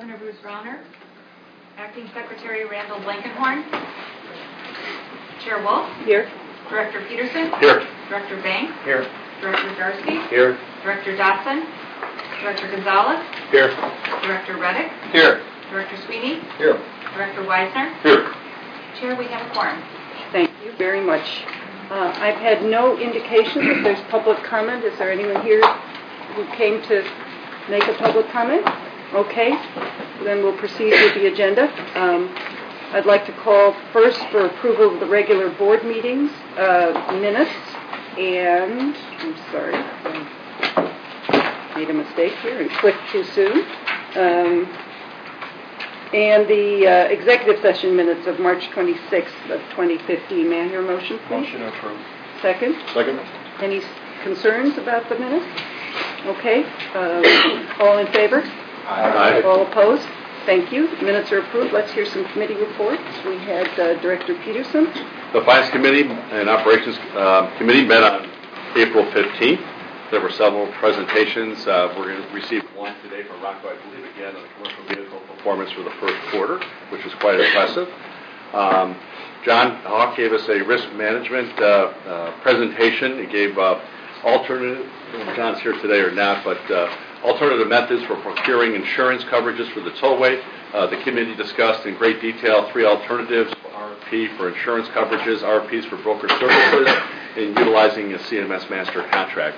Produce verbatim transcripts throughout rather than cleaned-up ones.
Governor Bruce Rauner, Acting Secretary Randall Blankenhorn, Chair Wolf. Here. Director Peterson. Here. Director Banks. Here. Director Darcy. Here. Director Dotson. Director Gonzalez. Here. Director Reddick. Here. Director Sweeney. Here. Director Weisner. Here. Chair, we have a quorum. Thank you very much. Uh, I've had no indication that there's public comment. Is there anyone here who came to make a public comment? Okay. Then we'll proceed with the agenda. Um, I'd like to call first for approval of the regular board meetings, uh, minutes, and, I'm sorry, I made a mistake here and clicked too soon. Um, and the uh, executive session minutes of March twenty-sixth of twenty fifteen. May I hear a motion, please? Motion approved. Second? Second. Any concerns about the minutes? Okay. Um, all in favor? Aye. All opposed? Thank you. Minutes are approved. Let's hear some committee reports. We had uh, Director Peterson. The Finance Committee and Operations uh, Committee met on April fifteenth. There were several presentations. Uh, we're going to receive one today from Rocco, I believe, again, on the commercial vehicle performance for the first quarter, which was quite impressive. Um, John Hawk gave us a risk management uh, uh, presentation. He gave uh, alternative, I don't know if John's here today or not, but uh, alternative methods for procuring insurance coverages for the tollway. Uh, the committee discussed in great detail three alternatives: R F P for insurance coverages, R F Ps for broker services, and utilizing a C M S master contract.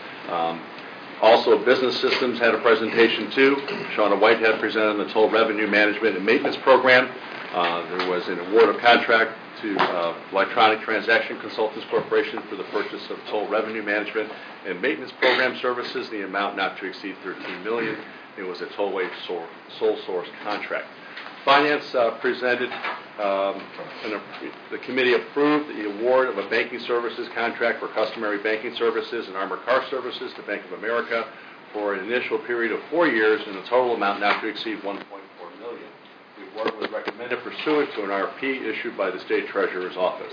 Um, also, Business Systems had a presentation too. Shauna Whitehead presented on the Toll Revenue Management and Maintenance Program. Uh, there was an award of contract to uh, Electronic Transaction Consultants Corporation for the purchase of toll revenue management and maintenance program services, the amount not to exceed thirteen million dollars. It was a tollway sole source contract. Finance uh, presented, um, and a, the committee approved the award of a banking services contract for customary banking services and armored car services to Bank of America for an initial period of four years and a total amount not to exceed one point four million dollars. The award was recommended pursuant to an R F P issued by the State Treasurer's Office.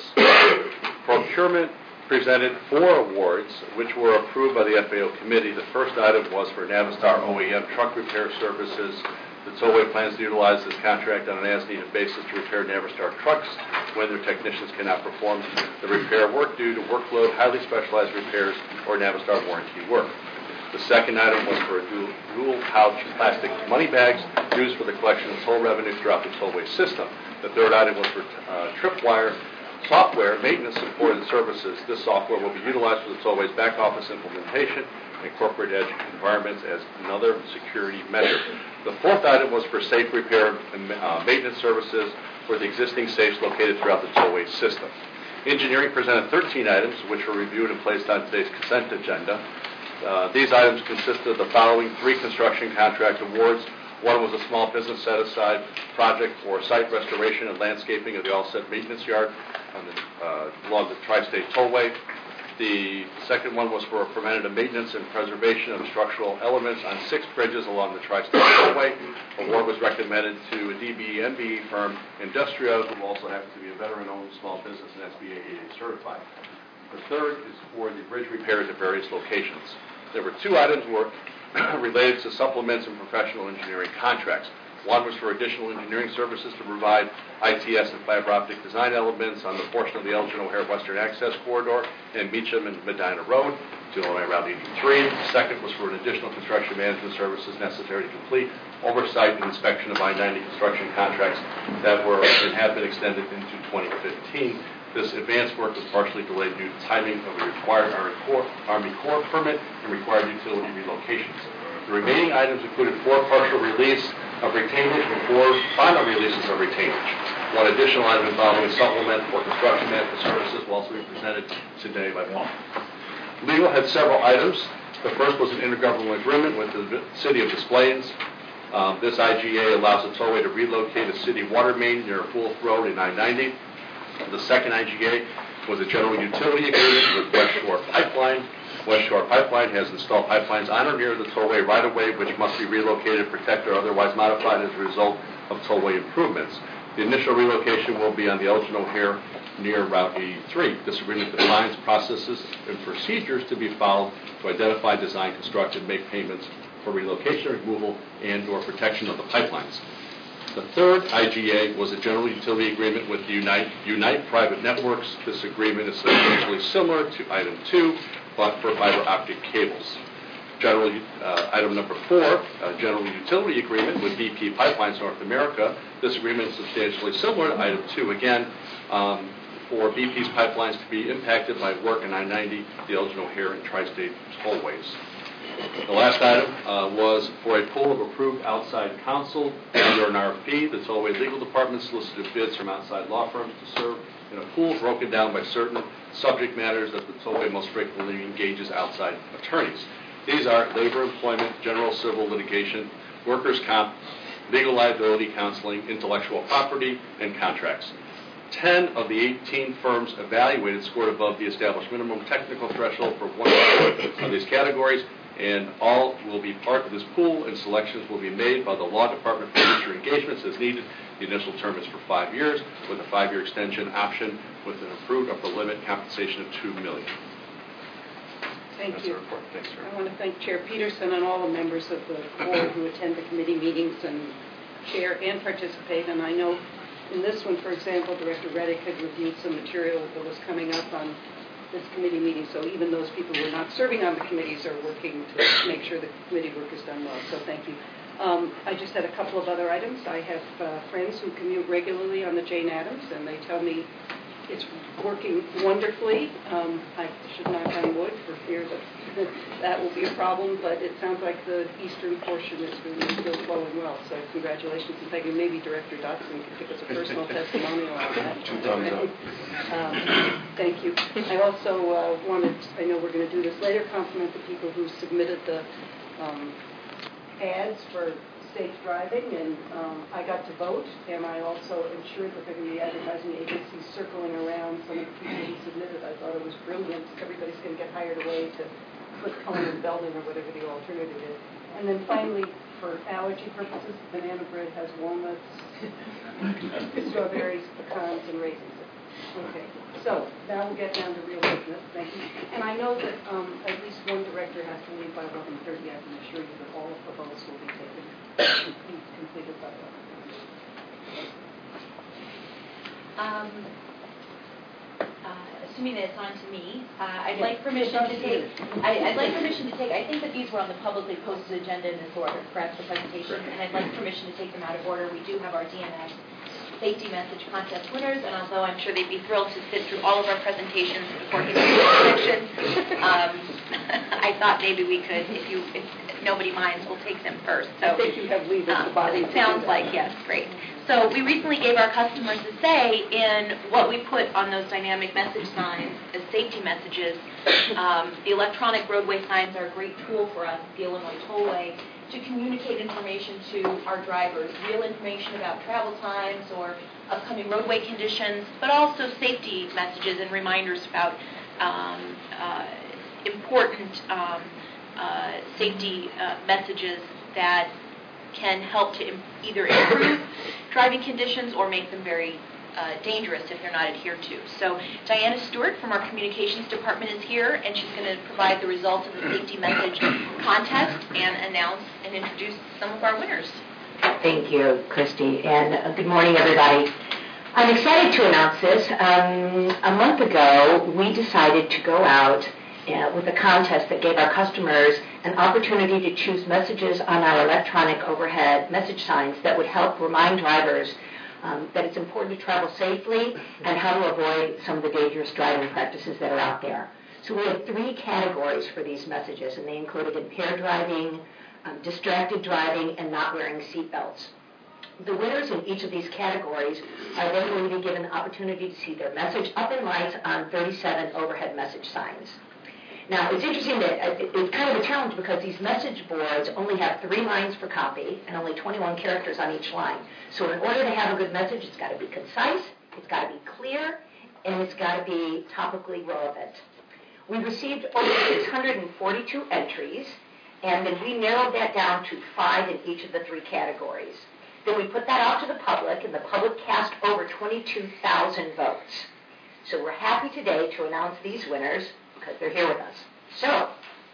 Procurement presented four awards, which were approved by the F A O committee. The first item was for Navistar O E M truck repair services. The tollway plans to utilize this contract on an as-needed basis to repair Navistar trucks when their technicians cannot perform the repair work due to workload, highly specialized repairs, or Navistar warranty work. The second item was for dual, dual pouch plastic money bags used for the collection of toll revenue throughout the tollway system. The third item was for uh, Tripwire software, maintenance, support, and services. This software will be utilized for the tollway's back office implementation and corporate edge environments as another security measure. The fourth item was for safe repair and uh, maintenance services for the existing safes located throughout the tollway system. Engineering presented thirteen items, which were reviewed and placed on today's consent agenda. Uh, these items consisted of the following three construction contract awards. One was a small business set-aside project for site restoration and landscaping of the All-Set Maintenance Yard on the, uh, along the Tri-State Tollway. The second one was for preventative maintenance and preservation of structural elements on six bridges along the Tri-State Tollway. Award was recommended to a D B E M B E firm, Industria, who also happens to be a veteran-owned small business and S B A eight A certified. The third is for the bridge repairs at various locations. There were two items were related to supplements and professional engineering contracts. One was for additional engineering services to provide I T S and fiber optic design elements on the portion of the Elgin O'Hare Western Access Corridor and Meacham and Medina Road to Illinois Route eighty-three. The second was for an additional construction management services necessary to complete oversight and inspection of I ninety construction contracts that were and have been extended into twenty fifteen. This advanced work was partially delayed due to timing of the required Army Corps, Army Corps permit and required utility relocations. The remaining items included four partial release of retainage and four final releases of retainage. One additional item involving a supplement for construction management services will also be presented today by Paul. Legal had several items. The first was an intergovernmental agreement with the City of Des Plaines. Um, this I G A allows the tollway to relocate a city water main near Fulton Road and I ninety. The second I G A was a general utility agreement with West Shore Pipeline. West Shore Pipeline has installed pipelines on or near the tollway right-of-way, which must be relocated, protected, or otherwise modified as a result of tollway improvements. The initial relocation will be on the Elgin O'Hare near Route eighty-three. This agreement defines processes and procedures to be followed to identify, design, construct, and make payments for relocation, removal, and/or protection of the pipelines. The third I G A was a general utility agreement with Unite, Unite Private Networks. This agreement is substantially similar to item two, but for fiber optic cables. General, uh, item number four, a general utility agreement with B P Pipelines North America. This agreement is substantially similar to item two, again, um, for B P's pipelines to be impacted by work in I ninety, the Elgin O'Hare, and Tri-State Tollways. The last item uh, was for a pool of approved outside counsel under an R F P. The Tollway Legal Department solicited bids from outside law firms to serve in a pool broken down by certain subject matters that the Tollway most frequently engages outside attorneys. These are labor, employment, general civil litigation, workers' comp, legal liability counseling, intellectual property, and contracts. Ten of the eighteen firms evaluated scored above the established minimum technical threshold for one of these categories, and all will be part of this pool, and selections will be made by the law department for future engagements as needed. The initial term is for five years, with a five-year extension option with an approved upper limit compensation of two million dollars. Thank That's you. the report. Thanks, sir. I want to thank Chair Peterson and all the members of the board who attend the committee meetings and chair and participate. And I know in this one, for example, Director Reddick had reviewed some material that was coming up on this committee meeting. So even those people who are not serving on the committees are working to make sure the committee work is done well. So thank you. Um, I just had a couple of other items. I have uh, friends who commute regularly on the Jane Addams, and they tell me it's working wonderfully. Um, I should knock on wood for fear that that will be a problem, but it sounds like the eastern portion is really still flowing well. So congratulations, and thank you. Maybe Director Dotson can give us a personal testimonial on that. Two thumbs up. Um, thank you. I also uh, wanted, I know we're going to do this later, compliment the people who submitted the um, ads for safe driving, and um, I got to vote, and I also ensured that there are going to be advertising agencies circling around some of the people who submitted. I thought it was brilliant. Everybody's going to get hired away to put Coleman Belden or whatever the alternative is. And then finally, for allergy purposes, banana bread has walnuts, strawberries, pecans, and raisins. Okay, so now we'll get down to real business. Thank you. And I know that um, at least one director has to leave by eleven thirty. I can assure you that all of the votes will be taken. Completed by Um, uh, assuming that it's on to me, uh, I'd Yes, like permission it's on to to take. you. I, I'd like permission to take. I think that these were on the publicly posted agenda in this order, correct? The presentation, and I'd like permission to take them out of order. We do have our D M S safety message contest winners, and although I'm sure they'd be thrilled to sit through all of our presentations before getting to the section, um, I thought maybe we could, if you, if nobody minds, we'll take them first. So I think you have leave at the um, bottom. it sounds like yes, great. So we recently gave our customers a say in what we put on those dynamic message signs as safety messages. Um, the electronic roadway signs are a great tool for us at the Illinois Tollway to communicate information to our drivers, real information about travel times or upcoming roadway conditions, but also safety messages and reminders about um, uh, important um, uh, safety uh, messages that can help to im- either improve driving conditions or make them very uh, dangerous if they're not adhered to. So Diana Stewart from our communications department is here, and she's going to provide the results of the safety message contest and announce and introduce some of our winners. Thank you, Christy, and uh, good morning, everybody. I'm excited to announce this. Um, a month ago, we decided to go out uh, with a contest that gave our customers an opportunity to choose messages on our electronic overhead message signs that would help remind drivers um, that it's important to travel safely and how to avoid some of the dangerous driving practices that are out there. So we have three categories for these messages, and they included impaired driving, um, distracted driving, and not wearing seat belts. The winners in each of these categories are then going to be given the opportunity to see their message up in lights on thirty-seven overhead message signs. Now, it's interesting that uh, it, it's kind of a challenge because these message boards only have three lines per copy and only twenty-one characters on each line. So in order to have a good message, it's got to be concise, it's got to be clear, and it's got to be topically relevant. We received over six hundred forty-two entries, and then we narrowed that down to five in each of the three categories. Then we put that out to the public, and the public cast over twenty-two thousand votes. So we're happy today to announce these winners because they're here with us. So,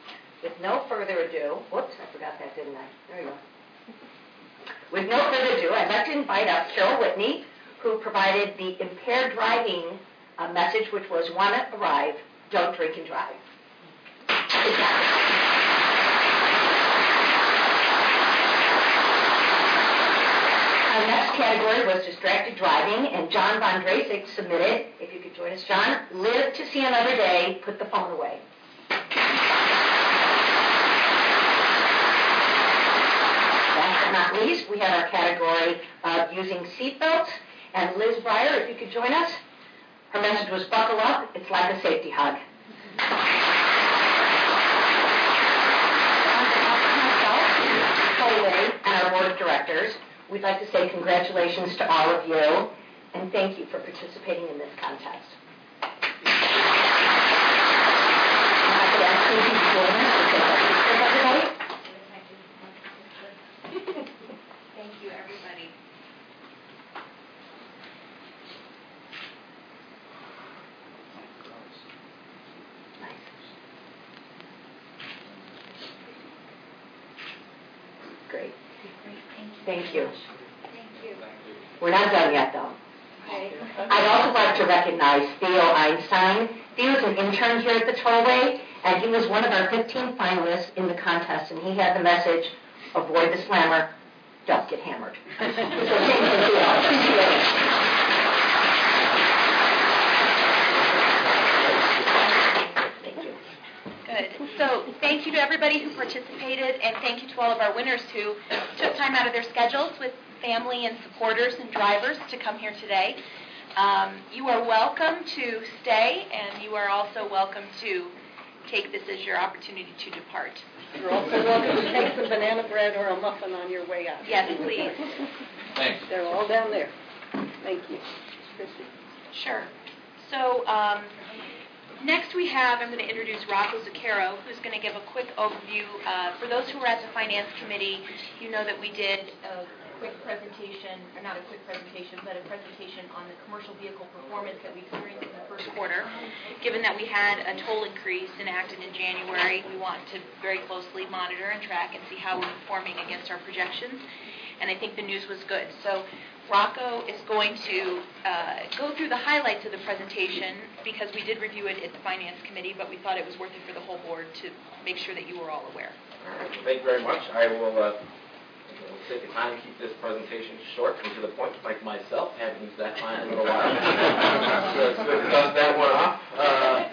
with no further ado, whoops, I forgot that, didn't I? There you go. With no further ado, I'd like to invite up Carol Whitney, who provided the impaired driving uh, message, which was, want to arrive, don't drink and drive. Our next category was distracted driving, and John Von Drasik submitted, if you could join us, John, live to see another day, put the phone away. Last but not least, we have our category of using seatbelts, and Liz Breyer, if you could join us. Her message was, buckle up, it's like a safety hug. And our board of directors, we'd like to say congratulations to all of you, and thank you for participating in this contest. I could ask you to join us to take our pictures, everybody. Thank you, everybody. Nice. Great. Thank you. Thank you. We're not done yet, though. Okay. I'd also like to recognize Theo Einstein. Theo's an intern here at the Tollway, and he was one of our fifteen finalists in the contest, and he had the message, avoid the slammer, don't get hammered. So thank you, Theo. Appreciate it. Thank you. Good. So thank you to everybody who participated, and thank you to all of our winners who took time out of their schedules with family and supporters and drivers to come here today. Um, you are welcome to stay, and you are also welcome to take this as your opportunity to depart. You're also welcome to take some banana bread or a muffin on your way out. Yes, please. Thanks. They're all down there. Thank you. Christy. Sure. So um, next we have, I'm going to introduce Rocco Zucchero, who's going to give a quick overview. Uh, for those who were at the Finance Committee, you know that we did a quick presentation, or not a quick presentation, but a presentation on the commercial vehicle performance that we experienced in the first quarter. Given that we had a toll increase enacted in January, we want to very closely monitor and track and see how we're performing against our projections. And I think the news was good. So Rocco is going to uh, go through the highlights of the presentation because we did review it at the Finance Committee, but we thought it was worth it for the whole board to make sure that you were all aware. All right. Well, thank you very much. I will uh, we'll take the time to keep this presentation short and to the point, like myself. I haven't used that line in a little while. So it's good to dust that one off. Uh,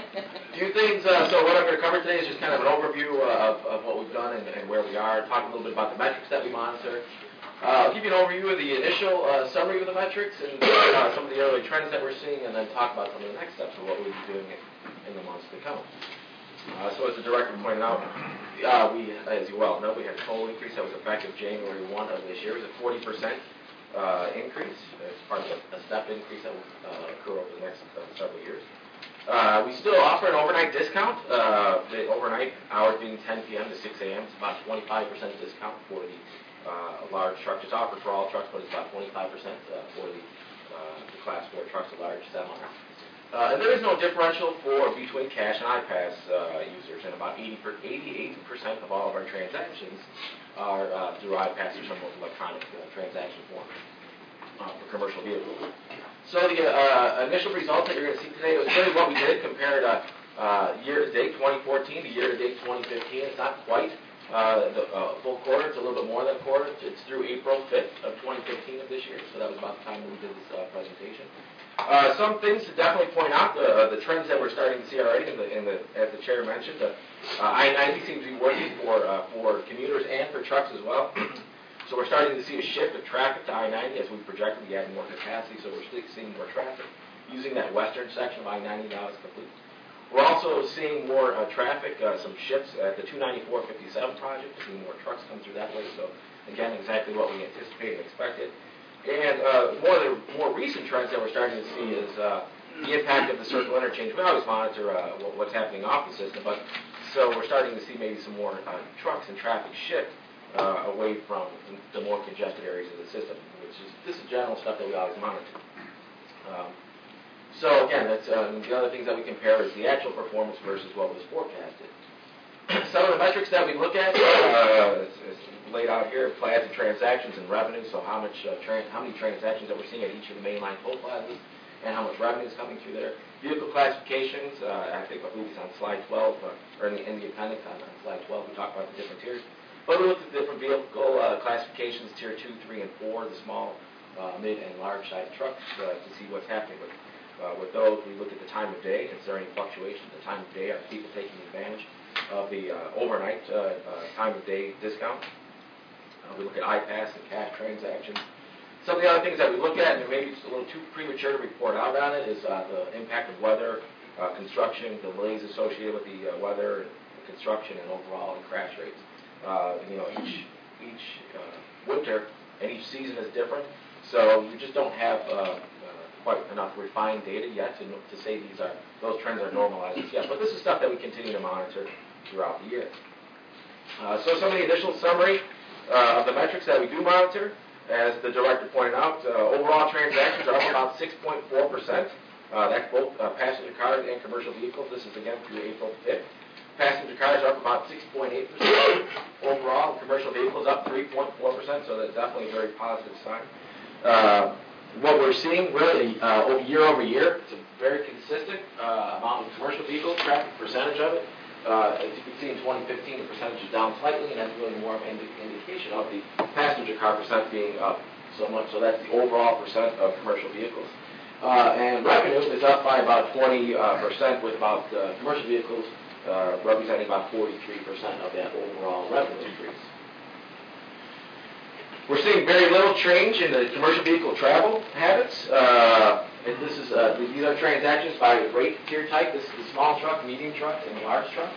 a few things. Uh, so what I'm going to cover today is just kind of an overview uh, of, of what we've done and, and where we are. Talk a little bit about the metrics that we monitor. Uh, I'll give you an overview of the initial uh, summary of the metrics and uh, some of the early trends that we're seeing, and then talk about some of the next steps of what we'll be doing in, in the months to come. Uh, so as the director pointed out, uh, we, as you well know, we had a toll increase that was effective January first of this year. It was a forty percent uh, increase. It's part of a, a step increase that will uh, occur over the next uh, several years. Uh, we still offer an overnight discount. Uh, the overnight hours being ten p.m. to six a.m. It's about twenty-five percent discount for the Uh, a large truck. It's offered for all trucks, but it's about twenty-five percent uh, for the, uh, the Class four trucks, the large semi. Uh, and there is no differential for between cash and iPass uh, users, and about eighty-eight percent of all of our transactions are uh, through iPass or some electronic uh, transaction form uh, for commercial vehicles. So the uh, initial results that you're going to see today was really what we did compared to uh, year-to-date twenty fourteen to year-to-date twenty fifteen. It's not quite Uh, the uh, full quarter. It's a little bit more than a quarter. It's through April fifth of twenty fifteen of this year, so that was about the time when we did this uh, presentation. Uh, some things to definitely point out, uh, the trends that we're starting to see already, in the, in the, as the chair mentioned, uh, uh, I ninety seems to be working for, uh, for commuters and for trucks as well. So we're starting to see a shift of traffic to I ninety as we projected. We add more capacity, so we're still seeing more traffic using that western section of I ninety now is complete. We're also seeing more uh, traffic, uh, some shifts at the two ninety-four fifty-seven project, seeing more trucks come through that way. So, again, exactly what we anticipated and expected. And uh, one of the more recent trends that we're starting to see is uh, the impact of the circle interchange. We always monitor uh, what's happening off the system, but so we're starting to see maybe some more uh, trucks and traffic shift uh, away from the more congested areas of the system, which is this is general stuff that we always monitor. Um, So again, that's um, the other things that we compare is the actual performance versus what was forecasted. some of the metrics that we look at uh, is, is laid out here: plazas, transactions, and revenue. So how much, uh, tran how many transactions that we're seeing at each of the mainline toll plazas, and how much revenue is coming through there. Vehicle classifications. Uh, I think I believe it's on slide twelve, uh, or in the, in the appendix on, on slide twelve. We talk about the different tiers. But we looked at different vehicle uh, classifications: tier two, three, and four. The small, uh, mid, and large size trucks uh, to see what's happening with. Uh, with those, we look at the time of day. Is there any fluctuation in the time of day? Are people taking advantage of the uh, overnight uh, uh, time of day discount? Uh, we look at I PASS and cash transactions. Some of the other things that we look at, and maybe it's a little too premature to report out on it, is uh, the impact of weather, uh, construction, delays associated with the uh, weather, the construction, and overall the crash rates. Uh, you know, each each uh, winter and each season is different, so we just don't have uh, quite enough refined data yet to, to say these are those trends are normalizing yet. But this is stuff that we continue to monitor throughout the year. Uh, so some of the initial summary uh, of the metrics that we do monitor, as the director pointed out, uh, overall transactions are up about six point four percent. Uh, that's both uh, passenger cars and commercial vehicles. This is again through April fifth. Passenger cars are up about six point eight percent overall. Commercial vehicles up three point four percent. So that's definitely a very positive sign. Uh, What we're seeing really uh, year over year, it's a very consistent uh, amount of commercial vehicle traffic, percentage of it. Uh, as you can see in twenty fifteen, the percentage is down slightly, and that's really more of an indi indication of the passenger car percent being up so much. So that's the overall percent of commercial vehicles. Uh, and revenue is up by about twenty percent, with about uh, commercial vehicles uh, representing about forty-three percent of that overall revenue increase. We're seeing very little change in the commercial vehicle travel habits. Uh, and this is uh, these are transactions by rate tier type. This is the small truck, medium truck, and the large truck.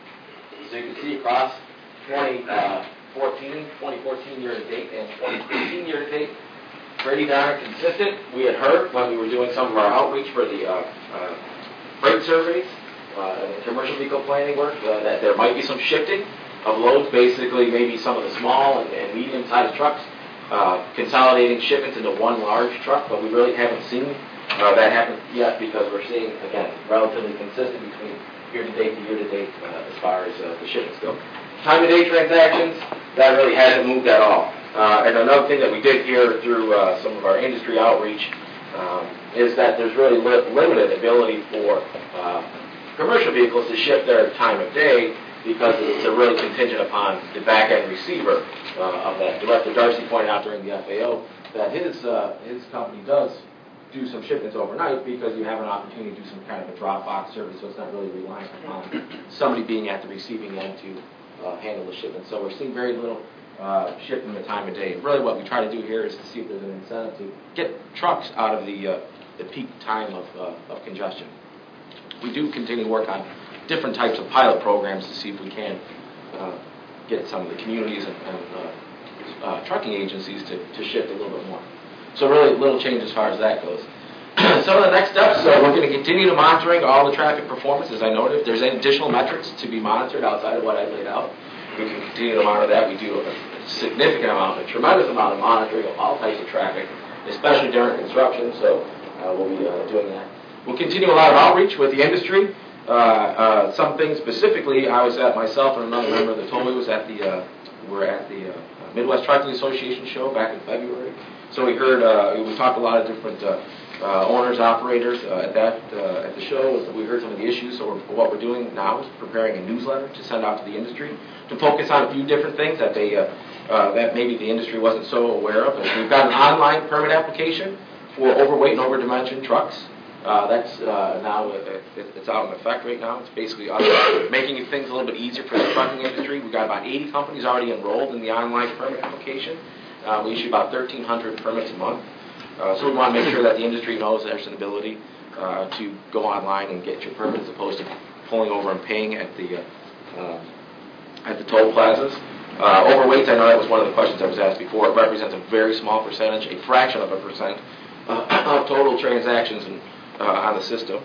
So you can see across twenty fourteen, twenty fourteen year to date, and twenty fifteen year to date, pretty darn consistent. We had heard when we were doing some of our outreach for the uh, uh, freight surveys, uh, and commercial vehicle planning work, uh, that there might be some shifting of loads, basically maybe some of the small and, and medium-sized trucks uh, consolidating shipments into one large truck, but we really haven't seen uh, that happen yet, because we're seeing, again, relatively consistent between year-to-date to year-to-date uh, as far as uh, the shipments go. Time-of-day transactions, that really hasn't moved at all. Uh, and another thing that we did hear through uh, some of our industry outreach um, is that there's really li limited ability for uh, commercial vehicles to shift their time of day, because it's a really contingent upon the back-end receiver uh, of that. Director Darcy pointed out during the F A O that his uh, his company does do some shipments overnight, because you have an opportunity to do some kind of a drop-box service, so it's not really reliant upon somebody being at the receiving end to uh, handle the shipment. So we're seeing very little uh, shift in the time of day. Really what we try to do here is to see if there's an incentive to get trucks out of the, uh, the peak time of, uh, of congestion. We do continue to work on different types of pilot programs to see if we can uh, get some of the communities and, and uh, uh, trucking agencies to, to shift a little bit more. So really little change as far as that goes. Some of the next steps, uh, we're going to continue to monitoring all the traffic performance, as I noted. If there's any additional metrics to be monitored outside of what I laid out, we can continue to monitor that. We do a significant amount, a tremendous amount of monitoring of all types of traffic, especially during construction, so uh, we'll be uh, doing that. We'll continue a lot of outreach with the industry. Uh, uh, some things specifically, I was at myself and another member of the tollway was at the, uh, we're at the uh, Midwest Trucking Association show back in February. So we heard, uh, we talked to a lot of different uh, uh, owners, operators uh, at that uh, at the show. We heard some of the issues. So we're, what we're doing now is preparing a newsletter to send out to the industry to focus on a few different things that they uh, uh, that maybe the industry wasn't so aware of. And we've got an online permit application for overweight and overdimensioned trucks. Uh, that's uh, now uh, it, it's out in effect right now. It's basically us making things a little bit easier for the trucking industry. We've got about eighty companies already enrolled in the online permit application. Uh, we issue about thirteen hundred permits a month. Uh, so we want to make sure that the industry knows there's an ability uh, to go online and get your permit, as opposed to pulling over and paying at the uh, uh, at the toll plazas. Uh, overweight, I know that was one of the questions that was asked before. It represents a very small percentage, a fraction of a percent uh, of total transactions and Uh, on the system.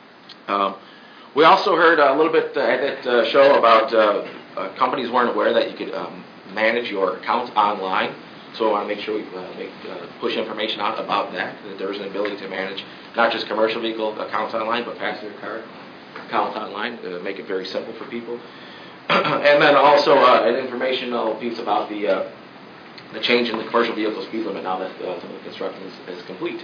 Um, we also heard a little bit uh, at that uh, show about uh, uh, companies weren't aware that you could um, manage your account online. So I want to make sure we uh, make, uh, push information out about that, that there is an ability to manage not just commercial vehicle accounts online, but passenger car accounts online, to make it very simple for people. and then also uh, an informational piece about the uh, the change in the commercial vehicle speed limit now that uh, some of the construction is, is complete.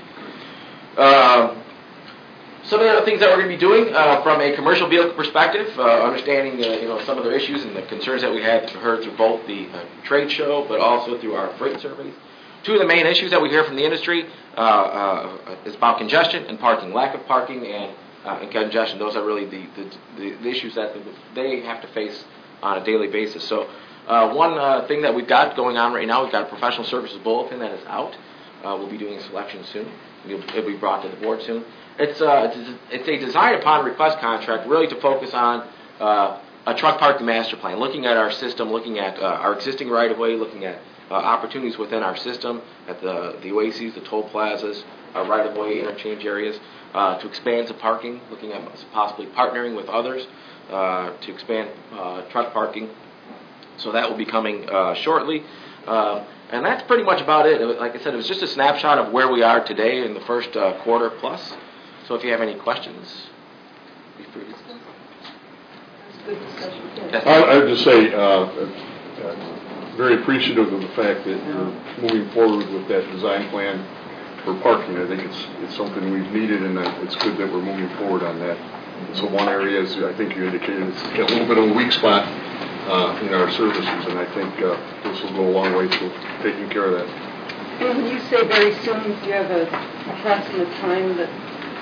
Um, some of the other things that we're going to be doing uh, from a commercial vehicle perspective, uh, understanding uh, you know some of the issues and the concerns that we had heard through both the uh, trade show, but also through our freight surveys. Two of the main issues that we hear from the industry uh, uh, is about congestion and parking, lack of parking and, uh, and congestion. Those are really the, the, the issues that they have to face on a daily basis. So uh, one uh, thing that we've got going on right now, we've got a professional services bulletin that is out. Uh, we'll be doing a selection soon. It'll, it'll be brought to the board soon. It's, uh, it's, it's a design upon request contract really to focus on uh, a truck parking master plan, looking at our system, looking at uh, our existing right-of-way, looking at Uh, opportunities within our system at the, the oases, the toll plazas, uh, right-of-way interchange areas, uh, to expand the parking, looking at possibly partnering with others uh, to expand uh, truck parking. So that will be coming uh, shortly. Uh, and that's pretty much about it. Like I said, it was just a snapshot of where we are today in the first uh, quarter plus. So if you have any questions, be free to start. Good discussion. Yes. I I would just say, uh, uh, very appreciative of the fact that you're moving forward with that design plan for parking. I think it's it's something we've needed, and it's good that we're moving forward on that. So one area, as I think you indicated, it's got a little bit of a weak spot uh, in our services, and I think uh, this will go a long way to taking care of that. And when you say very soon, do you have an approximate time that...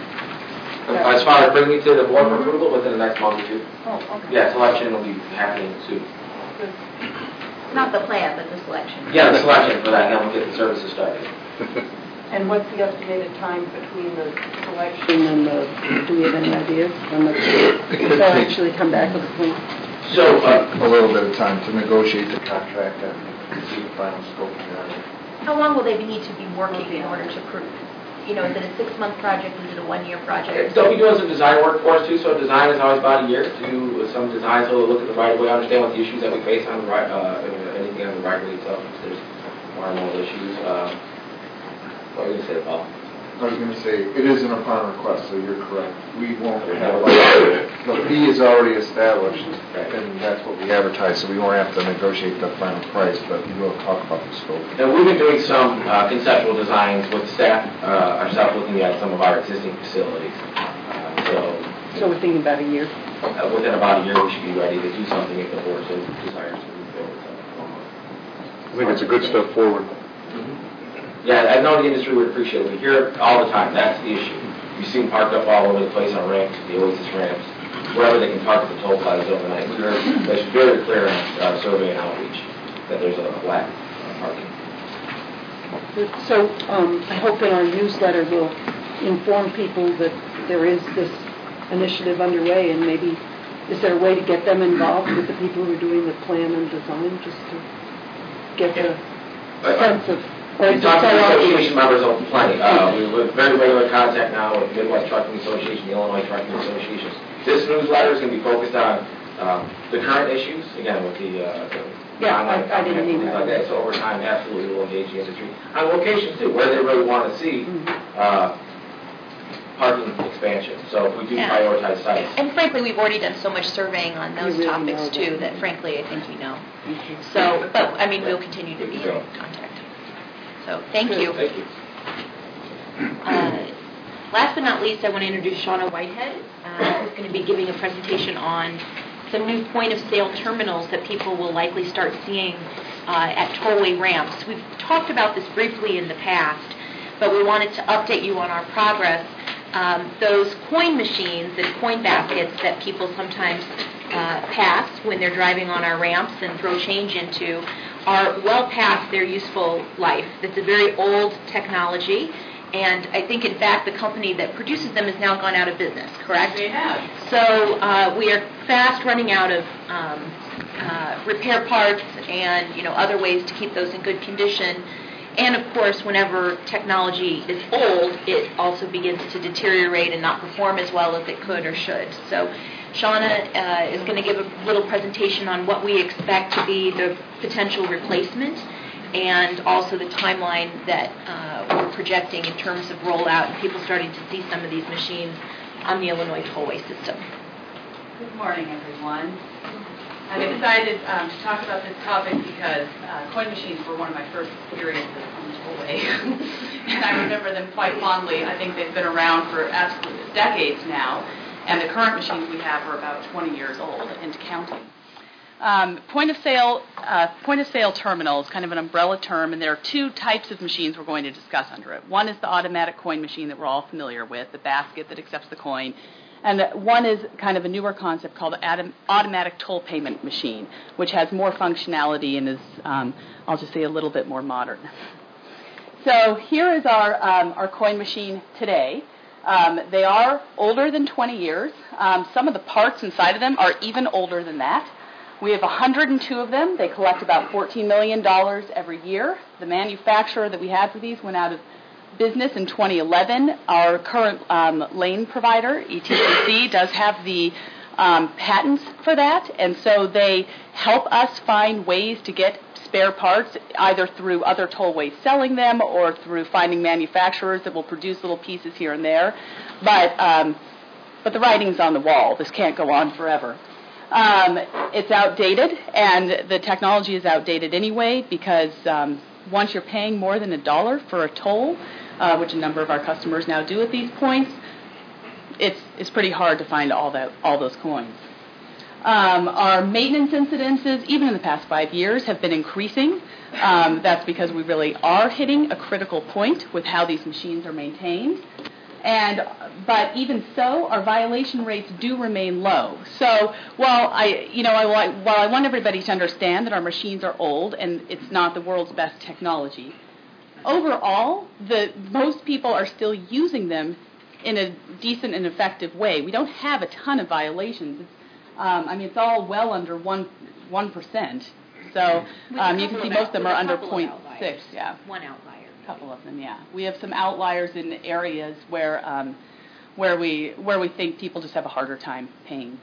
As far as bringing it to the board for approval within the next month or two. Oh, okay. Yeah, selection will be happening soon. Good. Not the plan, but the selection. Yeah, the selection for that, and then we'll get the services started. And what's the estimated time between the selection and the, do we have any ideas when the, they'll actually come back with a plan? So, uh, A little bit of time to negotiate the contract and see the final scope of it. How long will they need to be working in order to prove? You know, is it a six-month project? Is it a one-year project? they'll be doing some design work for us too, so design is always about a year. Do some design, so we'll look at the right-of-way, understand what the issues that we face on the right, uh, anything on the right-of-way itself, if there's environmental issues. Uh, what were you going to say, Paul? I was going to say, it isn't upon request, so you're correct. We won't have, the fee is already established, and that's what we advertise, so we won't have to negotiate the final price, but we will talk about the scope. Now, we've been doing some uh, conceptual designs with staff, uh, ourselves looking at some of our existing facilities. Uh, so, So we're thinking about a year. uh, within about a year, we should be ready to do something if the board so desires to move forward. I think it's a good step forward. Yeah, I know the industry would appreciate it. We hear it all the time. That's the issue. You see them parked up all over the place on ramps, the Oasis ramps, wherever they can park at the toll plazas overnight. We heard it's very clear in our survey and outreach that there's a lack of parking. So um, I hope in our newsletter we'll inform people that there is this initiative underway, and maybe is there a way to get them involved with the people who are doing the plan and design, just to get a sense of... Or We is it talk to so the obvious? association members of plenty. Uh, we're in very regular contact now with Midwest Trucking Association, the Illinois Trucking Association. This newsletter is going to be focused on um, the current issues, again, with the, uh, the Yeah, online I- I didn't content, mean things that. like that. So over time, absolutely will engage the industry. On locations too, where they really want to see Mm-hmm. uh, parking expansion. So if we do Yeah. prioritize sites. And frankly, we've already done so much surveying on those You really topics know too, that. that frankly, I think we know. Mhm. So, but, I mean, we'll continue to be in contact. So, thank you. Thank you. Uh, Last but not least, I want to introduce Shauna Whitehead, uh, who's going to be giving a presentation on some new point-of-sale terminals that people will likely start seeing uh, at tollway ramps. We've talked about this briefly in the past, but we wanted to update you on our progress. Um, those coin machines and coin baskets that people sometimes uh, pass when they're driving on our ramps and throw change into are well past their useful life. It's a very old technology, and I think, in fact, the company that produces them has now gone out of business, correct? They have. So uh, we are fast running out of um, uh, repair parts and, you know, other ways to keep those in good condition. And, of course, whenever technology is old, it also begins to deteriorate and not perform as well as it could or should. So Shauna uh, is going to give a little presentation on what we expect to be the potential replacement and also the timeline that uh, we're projecting in terms of rollout and people starting to see some of these machines on the Illinois tollway system. Good morning, everyone. I'm excited um, to talk about this topic because uh, coin machines were one of my first experiences on the tollway, and I remember them quite fondly. I think they've been around for absolute decades now, and the current machines we have are about twenty years old and counting. Um, point of sale, uh, point of sale terminal is kind of an umbrella term, and there are two types of machines we're going to discuss under it. One is the automatic coin machine that we're all familiar with, the basket that accepts the coin. And one is kind of a newer concept called the automatic toll payment machine, which has more functionality and is, um, I'll just say, a little bit more modern. So here is our, um, our coin machine today. Um, they are older than twenty years. Um, some of the parts inside of them are even older than that. We have one hundred two of them. They collect about fourteen million dollars every year. The manufacturer that we had for these went out of business in twenty eleven. Our current um, lane provider, E T C C, does have the um, patents for that, and so they help us find ways to get spare parts, either through other tollways selling them or through finding manufacturers that will produce little pieces here and there. But um, but the writing's on the wall. This can't go on forever. Um, it's outdated, and the technology is outdated anyway because um, once you're paying more than a dollar for a toll, uh, which a number of our customers now do at these points, it's it's pretty hard to find all that all those coins. Um, our maintenance incidences, even in the past five years, have been increasing. Um, that's because we really are hitting a critical point with how these machines are maintained. And but even so, our violation rates do remain low. So while I, you know, I, while I want everybody to understand that our machines are old and it's not the world's best technology, overall, the most people are still using them in a decent and effective way. We don't have a ton of violations. It's, um, I mean, it's all well under one one percent. So um, you can see most of them are under zero point six. Yeah. One outlier. Couple of them, yeah. We have some outliers in areas where um, where we where we think people just have a harder time paying.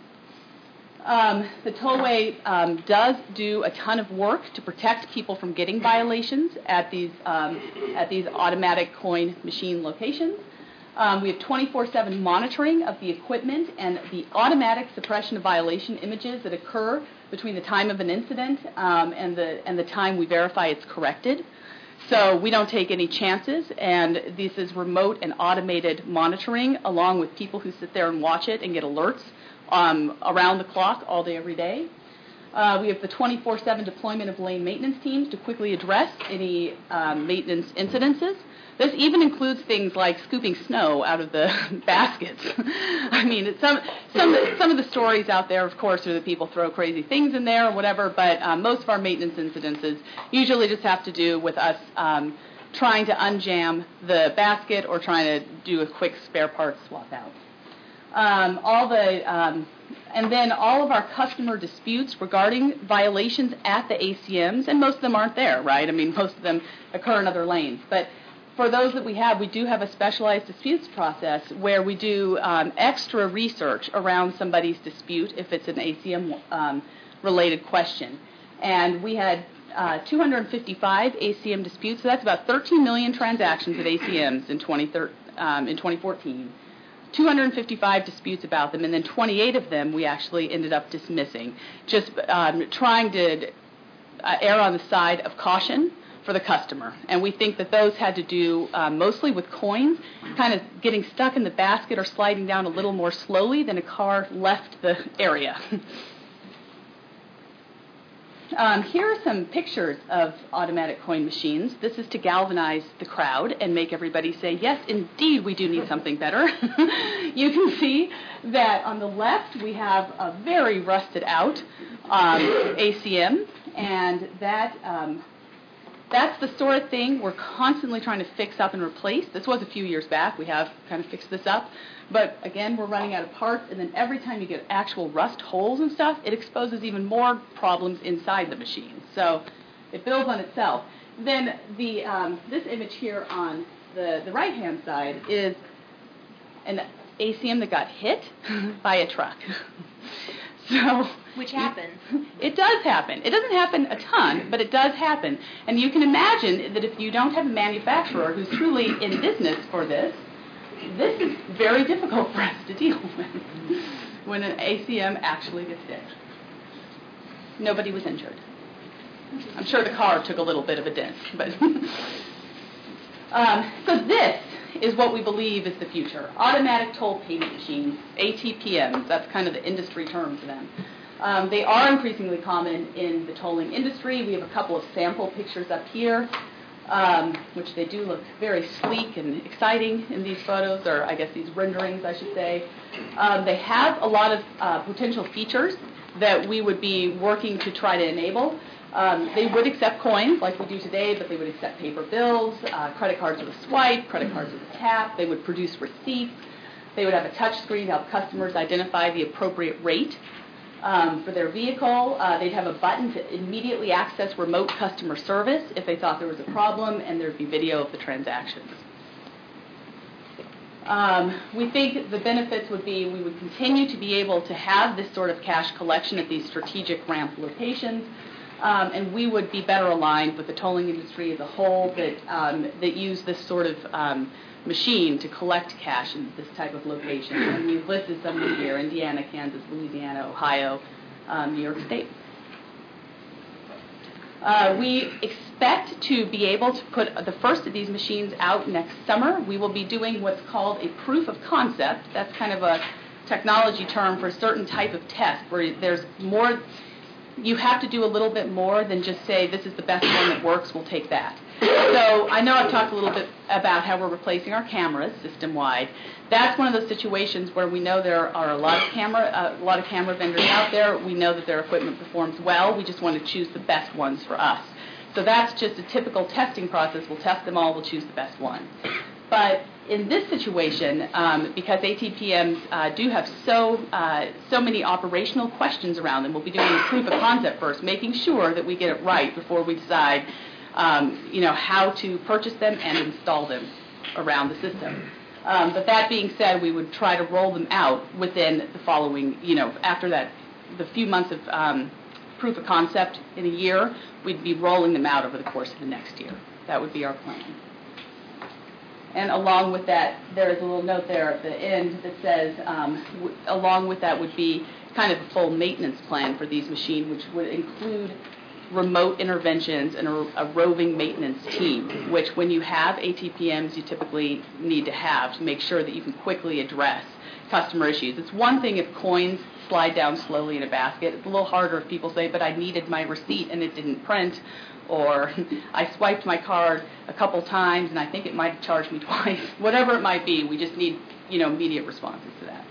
Um, the tollway um, does do a ton of work to protect people from getting violations at these um, at these automatic coin machine locations. Um, we have twenty-four seven monitoring of the equipment and the automatic suppression of violation images that occur between the time of an incident um, and the and the time we verify it's corrected. So we don't take any chances, and this is remote and automated monitoring along with people who sit there and watch it and get alerts um, around the clock all day, every day. Uh, we have the twenty-four seven deployment of lane maintenance teams to quickly address any um, maintenance incidences. This even includes things like scooping snow out of the baskets. I mean, it's some some some of the stories out there, of course, are that people throw crazy things in there or whatever. But um, most of our maintenance incidences usually just have to do with us um, trying to unjam the basket or trying to do a quick spare parts swap out. Um, all the um, and then all of our customer disputes regarding violations at the A C Ms, and most of them aren't there, right? I mean, most of them occur in other lanes, but for those that we have, we do have a specialized disputes process where we do um, extra research around somebody's dispute if it's an A C M um, related question. And we had uh, two hundred fifty-five A C M disputes, so that's about thirteen million transactions at A C Ms in, twenty thirteen, um, in twenty fourteen. two hundred fifty-five disputes about them, and then twenty-eight of them we actually ended up dismissing, just um, trying to uh, err on the side of caution for the customer. And we think that those had to do uh, mostly with coins, kind of getting stuck in the basket or sliding down a little more slowly than a car left the area. um, here are some pictures of automatic coin machines. This is to galvanize the crowd and make everybody say, yes, indeed, we do need something better. You can see that on the left we have a very rusted out um, A C M, and that um, That's the sort of thing we're constantly trying to fix up and replace. This was a few years back. We have kind of fixed this up. But again, we're running out of parts, and then every time you get actual rust holes and stuff, it exposes even more problems inside the machine. So it builds on itself. Then the um, this image here on the, the right-hand side is an A C M that got hit by a truck. So, which happens. It does happen. It doesn't happen a ton, but it does happen. And you can imagine that if you don't have a manufacturer who's truly in business for this, this is very difficult for us to deal with when an A C M actually gets hit. Nobody was injured. I'm sure the car took a little bit of a dent, but um, so this is what we believe is the future. Automatic toll payment machines, A T P Ms, that's kind of the industry term for them. Um, they are increasingly common in the tolling industry. We have a couple of sample pictures up here, um, which they do look very sleek and exciting in these photos, or I guess these renderings, I should say. Um, they have a lot of uh, potential features that we would be working to try to enable. Um, they would accept coins like we do today, but they would accept paper bills, uh, credit cards with a swipe, credit cards with a tap. They would produce receipts. They would have a touch screen to help customers identify the appropriate rate um, for their vehicle. Uh, they'd have a button to immediately access remote customer service if they thought there was a problem, and there'd be video of the transactions. Um, we think the benefits would be we would continue to be able to have this sort of cash collection at these strategic ramp locations. Um, and we would be better aligned with the tolling industry as a whole that um, that use this sort of um, machine to collect cash in this type of location. And we've listed some of them here: Indiana, Kansas, Louisiana, Ohio, um, New York State. Uh, we expect to be able to put the first of these machines out next summer. We will be doing what's called a proof of concept. That's kind of a technology term for a certain type of test where there's more. You have to do a little bit more than just say, this is the best one that works, we'll take that. So I know I've talked a little bit about how we're replacing our cameras system-wide. That's one of those situations where we know there are a lot of camera, uh, a lot of camera vendors out there. We know that their equipment performs well. We just want to choose the best ones for us. So that's just a typical testing process. We'll test them all, we'll choose the best one. But in this situation, um, because A T P Ms uh, do have so uh, so many operational questions around them, we'll be doing a proof of concept first, making sure that we get it right before we decide, um, you know, how to purchase them and install them around the system. Um, but that being said, we would try to roll them out within the following, you know, after that, the few months of um, proof of concept in a year, we'd be rolling them out over the course of the next year. That would be our plan. And along with that, there is a little note there at the end that says, um, w- along with that would be kind of a full maintenance plan for these machines, which would include remote interventions and a, a roving maintenance team, which when you have A T P Ms, you typically need to have to make sure that you can quickly address customer issues. It's one thing if coins slide down slowly in a basket. It's a little harder if people say, but I needed my receipt and it didn't print, or I swiped my card a couple times and I think it might have charged me twice. Whatever it might be, we just need, you know, immediate responses to that.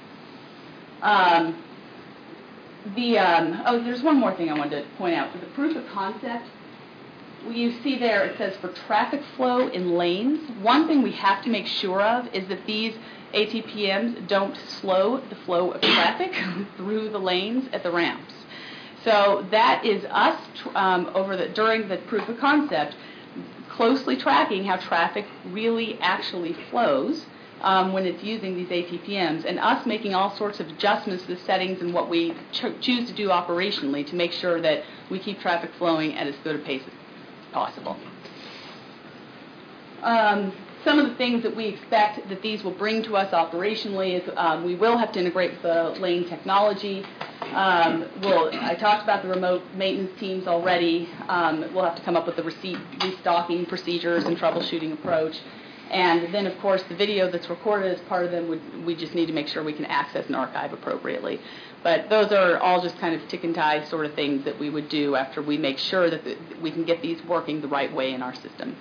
Um, the um, oh, there's one more thing I wanted to point out. For the proof of concept, you see there it says for traffic flow in lanes. One thing we have to make sure of is that these A T P Ms don't slow the flow of traffic through the lanes at the ramps. So that is us um, over the during the proof of concept, closely tracking how traffic really actually flows um, when it's using these A T P Ms, and us making all sorts of adjustments to the settings and what we cho- choose to do operationally to make sure that we keep traffic flowing at as good a pace as possible. Um, Some of the things that we expect that these will bring to us operationally is um, we will have to integrate the lane technology. Um, we'll, I talked about the remote maintenance teams already. Um, we'll have to come up with the receipt restocking procedures and troubleshooting approach. And then, of course, the video that's recorded as part of them, would, we just need to make sure we can access and archive appropriately. But those are all just kind of tick and tie sort of things that we would do after we make sure that the, we can get these working the right way in our system.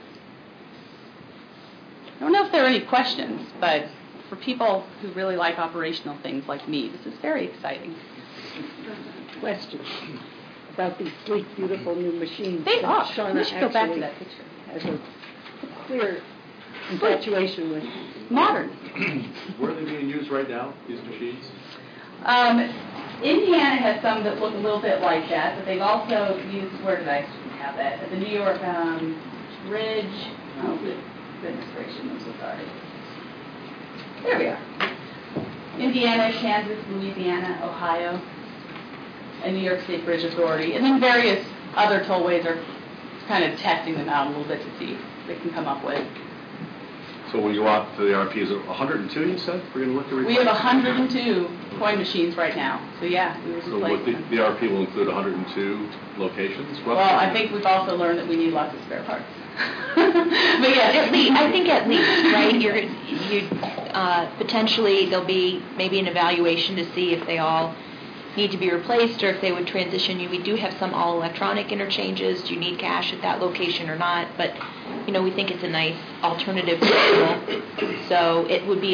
I don't know if there are any questions, but for people who really like operational things like me, this is very exciting. Question about these sleek, beautiful new machines. They that are. Shauna We should go back to actually that picture. has a clear infatuation with. Modern. Where are they being used right now, these machines? Um, Indiana has some that look a little bit like that, but they've also used, where did I have that? At the New York um, Ridge, oh, goodness gracious, I'm so sorry. There we are. Indiana, Kansas, Louisiana, Ohio, and New York State Bridge Authority. And then various other tollways are kind of testing them out a little bit to see if they can come up with So when you go out to the R F P, is it one hundred two you said we're going to look to replace? We have one hundred two coin machines right now, so yeah, we would So replace what the, them. the R F P will include one hundred two locations? roughly? Well, I think we've also learned that we need lots of spare parts. But yes. At least, I think at least, right, you're, you, uh, potentially, there'll be maybe an evaluation to see if they all need to be replaced or if they would transition you. We do have some all-electronic interchanges. Do you need cash at that location or not? But, you know, we think it's a nice alternative to people. So it would be